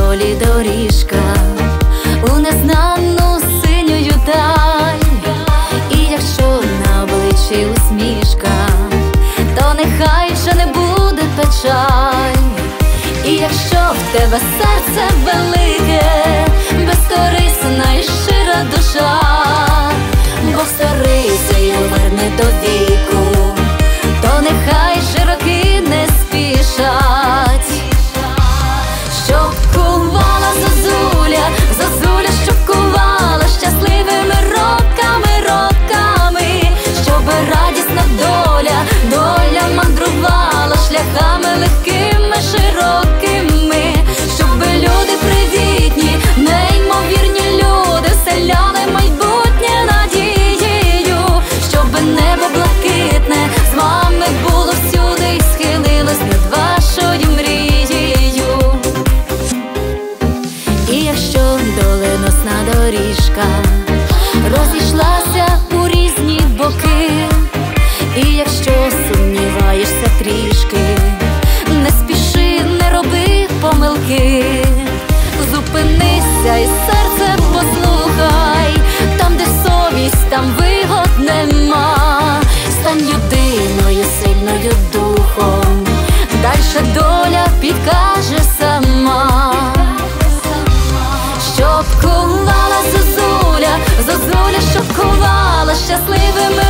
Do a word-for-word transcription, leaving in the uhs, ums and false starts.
долі доріжка у незнану синю даль. І якщо на обличчі усмішка, то нехай вже не буде печаль. І якщо в тебе серце велике, безкорисна і щира душа, Бог сторицею верне до віку, то нехай широки не спішать. Щоб кувала зозуля, зозуля, щоб кувала щасливими роками, роками, щоб радісна доля, доля мандрувала шляхами легкими, широкими, щоб люди привітні, неймовірні люди вселяли майбутнє надією, щоб небо блакитне з вами було всюди і схилилось над вашою мрією. І якщо доленосна доріжка розійшлася у різні боки, і якщо сумніваєшся трішки, не спіши, не роби помилки, зупинися і серце послухай, там, де совість, там вигод нема. Стань людиною сильною духом, дальше доля підкаже сама. Щоб кувала зозуля, зозуля, щоб кувала щасливими